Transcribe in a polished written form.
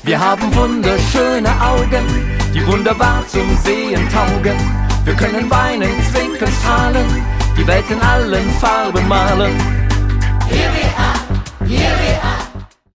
Wir haben wunderschöne Augen, die wunderbar zum Sehen taugen. Wir können weinen, zwinkern, strahlen, die Welt in allen Farben malen. Here we are, here